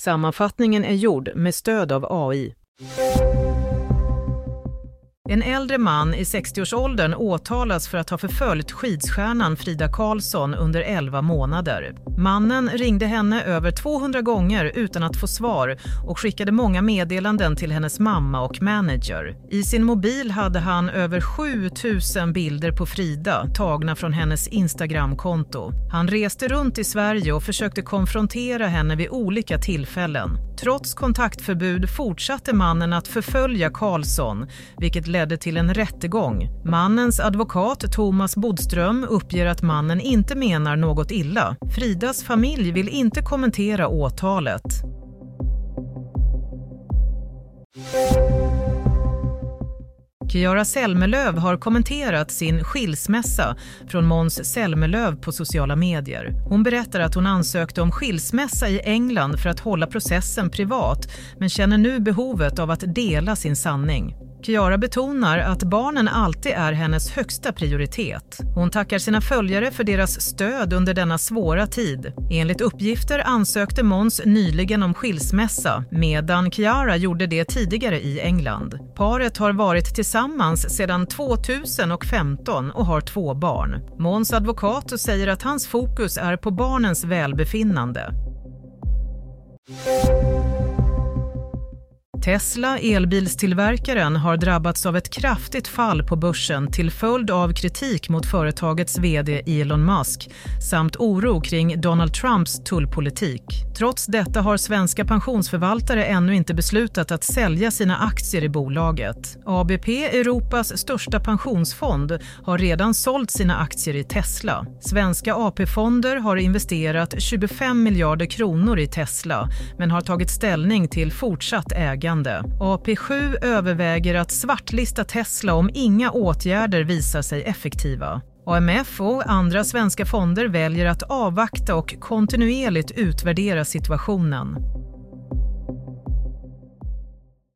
Sammanfattningen är gjord med stöd av AI. En äldre man i 60-årsåldern åtalas för att ha förföljt skidstjärnan Frida Karlsson under 11 månader. Mannen ringde henne över 200 gånger utan att få svar och skickade många meddelanden till hennes mamma och manager. I sin mobil hade han över 7000 bilder på Frida tagna från hennes Instagram-konto. Han reste runt i Sverige och försökte konfrontera henne vid olika tillfällen. Trots kontaktförbud fortsatte mannen att förfölja Karlsson, vilket ledde till en rättegång. Mannens advokat Thomas Bodström uppger att mannen inte menar något illa. Fridas familj vill inte kommentera åtalet. Chiara Selmelöv har kommenterat sin skilsmässa från Måns Zelmerlöw på sociala medier. Hon berättar att hon ansökte om skilsmässa i England för att hålla processen privat, men känner nu behovet av att dela sin sanning. Chiara betonar att barnen alltid är hennes högsta prioritet. Hon tackar sina följare för deras stöd under denna svåra tid. Enligt uppgifter ansökte Måns nyligen om skilsmässa, medan Chiara gjorde det tidigare i England. Paret har varit tillsammans sedan 2015 och har 2 barn. Måns advokat säger att hans fokus är på barnens välbefinnande. Tesla, elbilstillverkaren, har drabbats av ett kraftigt fall på börsen till följd av kritik mot företagets vd Elon Musk samt oro kring Donald Trumps tullpolitik. Trots detta har svenska pensionsförvaltare ännu inte beslutat att sälja sina aktier i bolaget. ABP, Europas största pensionsfond, har redan sålt sina aktier i Tesla. Svenska AP-fonder har investerat 25 miljarder kronor i Tesla men har tagit ställning till fortsatt ägande. AP7 överväger att svartlista Tesla om inga åtgärder visar sig effektiva. AMF och andra svenska fonder väljer att avvakta och kontinuerligt utvärdera situationen.